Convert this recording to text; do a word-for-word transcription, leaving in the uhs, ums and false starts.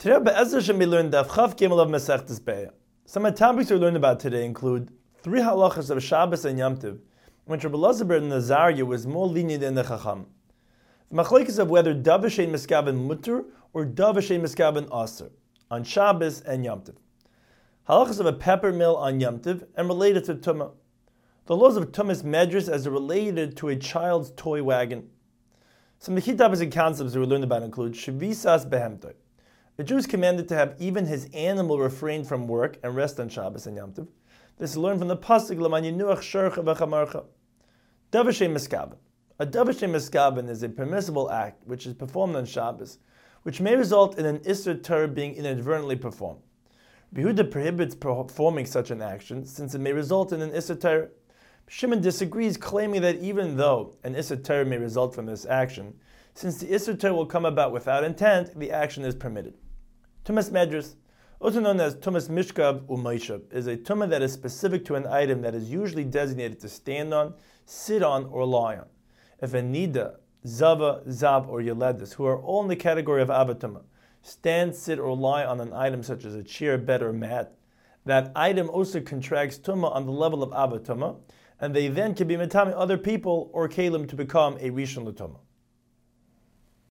Today, Be'ezer Hashem, we learned Daf Chav Gimel of Masechtas Be'ah. Some of the topics we learned about today include three halachas of Shabbos and Yom Tov, which Rabbi Elazar ben Nazariah was more lenient than the Chacham. The machlokes of whether Dav Shein Miskaben Mutter or Dav Shein Miskaben Aser on Shabbos and Yom Tov. Halachas of a pepper mill on Yom Tov and related to Tumah. The laws of Tumas Medras as related to a child's toy wagon. Some of the key topics and concepts that we learned about include Shavisas Behemtoi. A Jew is commanded to have even his animal refrain from work and rest on Shabbos and Yom Tov. This is learned from the pasuk L'man yinuach shercha v'chamarcha. Dav Shein Miskaben. A Dav Shein Miskaben is a permissible act which is performed on Shabbos, which may result in an Isser Torah being inadvertently performed. Yehuda prohibits performing such an action since it may result in an Isser Torah. Shimon disagrees, claiming that even though an Isser Torah may result from this action, since the Isser Torah will come about without intent, the action is permitted. Tumas Medras, also known as Tumas Mishkav U'Moishav, is a tumah that is specific to an item that is usually designated to stand on, sit on, or lie on. If a Nida, Zava, Zav, or Yeledis, who are all in the category of Avatuma, stand, sit, or lie on an item such as a chair, bed, or mat, that item also contracts tumah on the level of Avatuma, and they then can be metame other people or kalim to become a Rishon L'Tumah.